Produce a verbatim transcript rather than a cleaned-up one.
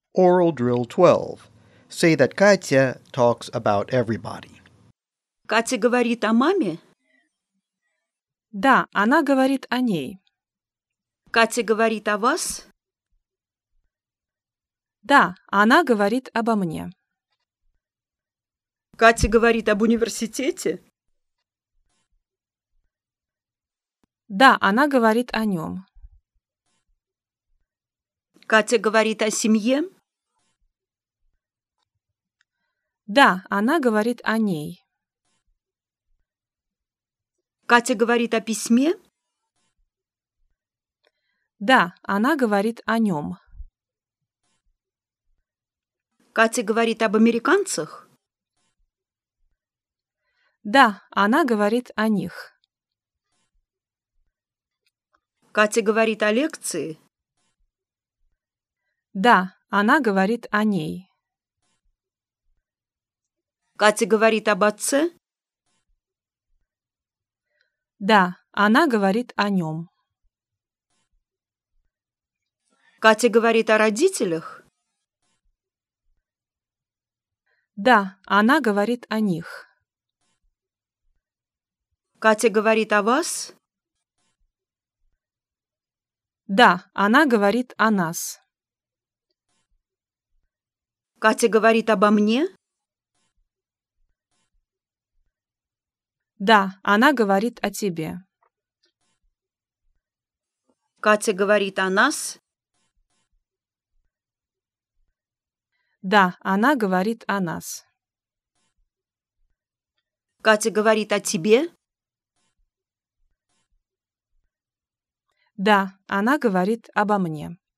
Oral Drill twelve. Say that Katya talks about everybody. Катя говорит о маме? Да, она говорит о ней. Катя говорит о вас? Да, она говорит обо мне. Катя говорит об университете? Да, она говорит о нем. Катя говорит о семье? Да, она говорит о ней. Катя говорит о письме? Да, она говорит о нем. Катя говорит об американцах? Да, она говорит о них. Катя говорит о лекции? Да, она говорит о ней. Катя говорит об отце? Да, она говорит о нем. Катя говорит о родителях? Да, она говорит о них. Катя говорит о вас? Да, она говорит о нас. Катя говорит обо мне? Да, она говорит о тебе. Катя говорит о нас? Да, она говорит о нас. Катя говорит о тебе? Да, она говорит обо мне.